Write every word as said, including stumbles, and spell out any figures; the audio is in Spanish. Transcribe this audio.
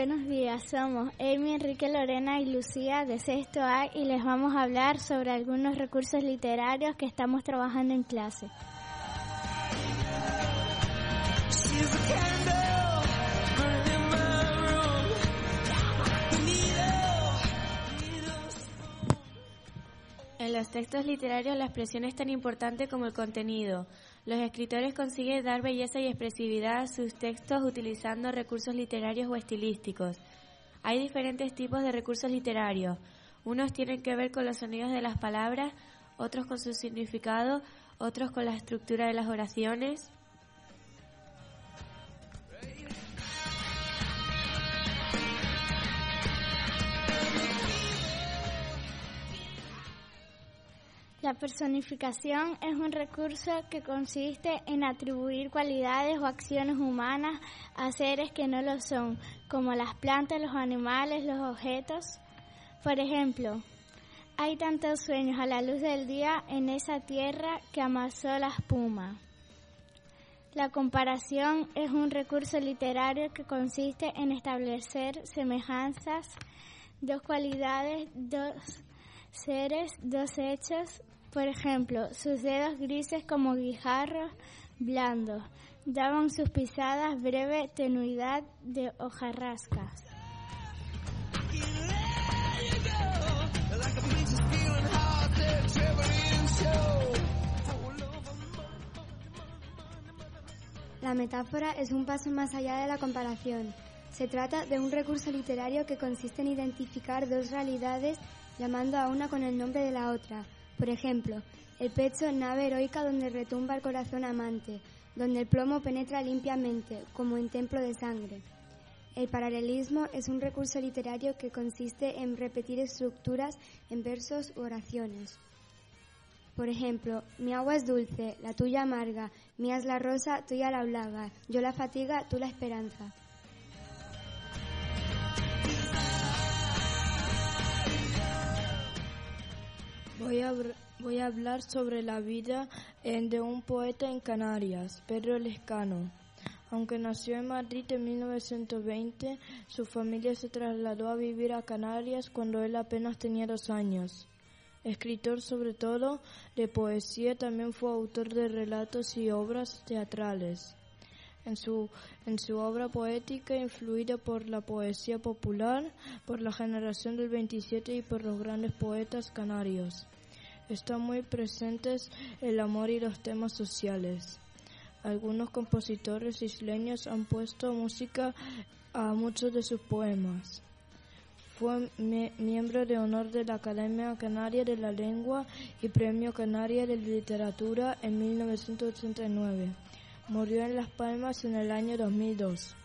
buenos días. Somos Amy, Enrique, Lorena y Lucía de sexto A y les vamos a hablar sobre algunos recursos literarios que estamos trabajando en clase. En los textos literarios la expresión es tan importante como el contenido. Los escritores consiguen dar belleza y expresividad a sus textos utilizando recursos literarios o estilísticos. Hay diferentes tipos de recursos literarios. Unos tienen que ver con los sonidos de las palabras, otros con su significado, otros con la estructura de las oraciones. La personificación es un recurso que consiste en atribuir cualidades o acciones humanas a seres que no lo son, como las plantas, los animales, los objetos. Por ejemplo, hay tantos sueños a la luz del día en esa tierra que amasó la espuma. La comparación es un recurso literario que consiste en establecer semejanzas, dos cualidades, dos seres, dos hechos. Por ejemplo, sus dedos grises como guijarros blandos daban sus pisadas breve tenuidad de hojarascas. La metáfora es un paso más allá de la comparación. Se trata de un recurso literario que consiste en identificar dos realidades llamando a una con el nombre de la otra. Por ejemplo, el pecho, nave heroica donde retumba el corazón amante, donde el plomo penetra limpiamente, como en templo de sangre. El paralelismo es un recurso literario que consiste en repetir estructuras en versos u oraciones. Por ejemplo, mi agua es dulce, la tuya amarga, mía es la rosa, tuya la blaga, yo la fatiga, tú la esperanza. Voy a, voy a hablar sobre la vida en, de un poeta en Canarias, Pedro Lescano. Aunque nació en Madrid en mil novecientos veinte, su familia se trasladó a vivir a Canarias cuando él apenas tenía dos años. Escritor sobre todo de poesía, también fue autor de relatos y obras teatrales. En su, en su obra poética, influida por la poesía popular, por la generación del veintisiete y por los grandes poetas canarios, están muy presentes el amor y los temas sociales. Algunos compositores isleños han puesto música a muchos de sus poemas. Fue mie- miembro de honor de la Academia Canaria de la Lengua y Premio Canaria de Literatura en mil novecientos ochenta y nueve. Murió en Las Palmas en el año dos mil dos.